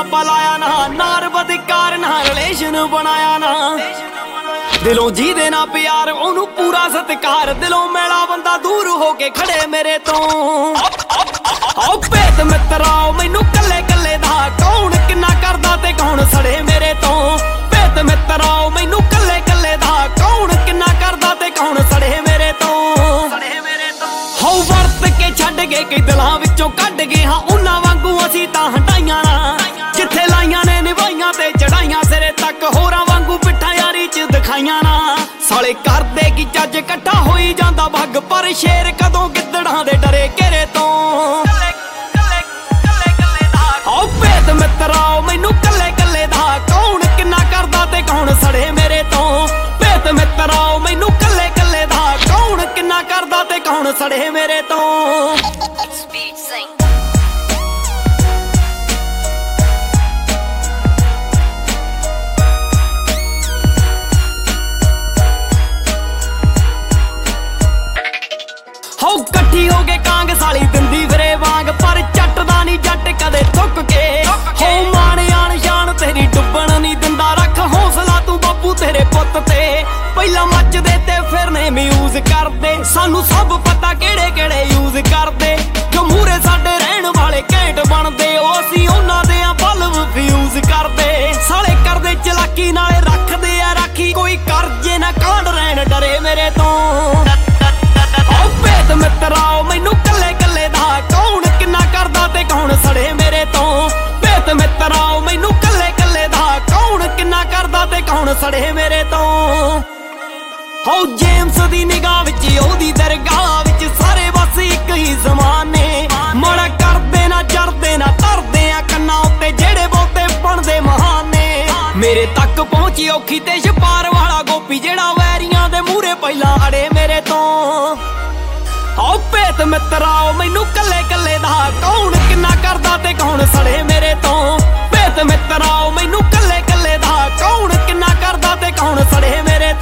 ਆਪਾਂ ਲਾਇਆ ਨਾ, ਨਾਰ ਬਦਕਾਰ ਨਾ ਰਿਲੇਸ਼ਨ ਬਣਾਇਆ ਨਾ। ਦਿਲੋਂ ਜਿਹਦੇ ਨਾਲ ਪਿਆਰ ਉਹਨੂੰ ਪੂਰਾ ਸਤਿਕਾਰ, ਦਿਲੋਂ ਮੈਲਾ ਬੰਦਾ ਦੂਰ ਹੋ ਕੇ ਖੜੇ ਮੇਰੇ ਤੋਂ। ਆਓ ਭੇਤ ਮਿੱਤਰਾ ਮੈਨੂੰ ਕੱਲੇ ਕੱਲੇ ਦਾ, ਕੌਣ ਕਿੰਨਾ ਕਰਦਾ ਤੇ ਕੌਣ ਸੜੇ ਮੇਰੇ ਤੋਂ। ਭੇਤ ਮਿੱਤਰਾ ਮੈਨੂੰ ਕੱਲੇ ਕੱਲੇ ਦਾ, ਕੌਣ ਕਿੰਨਾ ਕਰਦਾ ਤੇ ਕੌਣ ਸੜੇ ਮੇਰੇ ਤੋਂ। ਹੋ ਵਰਤ ਕੇ ਛੱਡ ਗਏ ਕਈ ਦਿਲਾਂ ਵਿੱਚੋਂ ਕੱਢ ਗਏ ਹਾਂ, ਉਹਨਾਂ ਵਾਂਗੂ ਅਸੀਂ ਤਾਂ ਹਟਾਈਆਂ ਨਾ। ਜਿੱਥੇ ਲਾਈਆਂ ਨੇ ਨਿਭਾਈਆਂ ਤੇ ਚੜਾਈਆਂ ਸਿਰੇ ਤੱਕ, ਹੋਰਾਂ ਵਾਂਗੂ ਪਿੱਠਾਂ ਯਾਰੀ ਚ ਦਿਖਾਈਆਂ ਨਾ। ਸਾਲੇ ਕਰਦੇ ਕੀ ਚੱਜ ਇਕੱਠਾ ਹੋਈ ਜਾਂਦਾ ਭੱਗ, ਪਰ ਸ਼ੇਰ ਕਦੋਂ ਗਿੱਦੜਾਂ ਦੇ ਡਰੇ ਘੇਰੇ ਤੋਂ। ਆਓ ਭੇਤ ਮਿੱਤਰਾ ਮੈਨੂੰ ਕੱਲੇ ਕੱਲੇ ਦਾ, ਕੌਣ ਕਿੰਨਾ ਕਰਦਾ ਤੇ ਕੌਣ ਸੜੇ ਮੇਰੇ ਤੋਂ। ਭੇਤ ਮਿੱਤਰਾ ਮੈਨੂੰ ਕੱਲੇ ਕੱਲੇ ਦਾ, ਕੌਣ ਕਿੰਨਾ ਕਰਦਾ ਤੇ ਕੌਣ ਸੜੇ ਮੇਰੇ ਤੋਂ। ਹੋ ਇਕੱਠੀ ਹੋ ਕੇ ਕਾਂਗ ਸਾਲੀ ਦਿੰਦੀ ਫਿਰੇ ਵਾਂਗ, ਪਰ ਚੱਟਦਾ ਨਹੀਂ ਜੱਟ ਕਦੇ ਥੁੱਕ ਕੇ। ਹੋ ਮਾਣ ਆਣ ਸ਼ਾਨ ਤੇਰੀ ਡੁੱਬਣ ਨਹੀਂ ਦਿੰਦਾ, ਰੱਖ ਹੌਸਲਾ ਤੂੰ ਬਾਪੂ ਤੇਰੇ ਪੁੱਤ ਤੇ। ਪਹਿਲਾਂ ਮੱਚਦੇ ਤੇ ਫਿਰ ਨੇ ਮਿਊਜ਼ ਕਰਦੇ, ਸਾਨੂੰ ਸਭ ਪਤਾ ਕਿਹੜੇ ਕਿਹੜੇ ਯੂਜ਼ ਕਰਦੇ। ਜੋ ਮੂਹਰੇ ਸਾਡੇ ਰਹਿਣ ਵਾਲੇ ਘੈਂਟ ਬਣਦੇ, ਉਹ ਅਸੀਂ ਉਹਨਾਂ ਦੇ ਆ ਬਲਬ ਫਿਊਜ਼ ਕਰਦੇ। ਸਾਲੇ ਕਰਦੇ ਚਲਾਕੀ ਨਾਲੇ ਰੱਖਦੇ ਆ ਰਾਖੀ, ਕੋਈ ਕਰਜੇ ਨਾ ਕਾਂਡ ਰਹਿਣ ਡਰੇ ਮੇਰੇ ਤੋਂ। ਭੇਤ ਮਿੱਤਰਾ ਮੈਨੂੰ ਕੱਲੇ ਕੱਲੇ ਦਾ, ਕੌਣ ਕਿੰਨਾ ਕਰਦਾ ਤੇ ਕੌਣ ਸੜੇ ਮੇਰੇ ਤੋਂ। ਭੇਤ ਮਿੱਤਰਾ ਮੈਨੂੰ ਕੱਲੇ ਕੱਲੇ ਦਾ, ਕੌਣ ਕਿੰਨਾ ਕਰਦਾ ਤੇ ਕੌਣ ਸੜੇ ਮੇਰੇ ਤੋਂ। ਹੋ ਜੇਮਸ ਦੀ ਨਿਗਾਹ ਵਿੱਚ ਉਹਦੀ ਦਰਗਾਹ ਵਿੱਚ, ਸਾਰੇ ਬਸ ਇੱਕ ਹੀ ਜ਼ਮਾਨ ਨੇ। ਮਾੜਾ ਕਰਦੇ ਨਾ ਚੜਦੇ ਨਾ ਧਰਦੇ ਆ ਕੰਨਾਂ ਉੱਤੇ, ਜਿਹੜੇ ਬਹੁਤੇ ਬਣਦੇ ਮਹਾਨ ਨੇ। ਮੇਰੇ ਤੱਕ ਪਹੁੰਚੀ ਔਖੀ ਤੇ ਛਪਾਰ ਵਾਲਾ ਗੋਪੀ, ਜਿਹੜਾ ਵੈਰੀਆਂ ਦੇ ਮੂਹਰੇ ਪਹਿਲਾਂ ਅੜੇ ਮੇਰੇ ਤੋਂ। ਆਓ ਭੇਤ ਮਿੱਤਰਾ ਮੈਨੂੰ ਕੱਲੇ ਕੱਲੇ ਦਾ, ਕੌਣ ਕਿੰਨਾ ਕਰਦਾ ਤੇ ਕੌਣ ਸੜੇ ਮੇਰੇ ਤੋਂ। ਭੇਤ ਮਿੱਤਰਾ ਮੈਨੂੰ ਕੱਲੇ ਕੱਲੇ ਦਾ, ਕੌਣ ਕਿੰਨਾ ਕਰਦਾ ਤੇ ਕੌਣ ਸੜੇ ਮੇਰੇ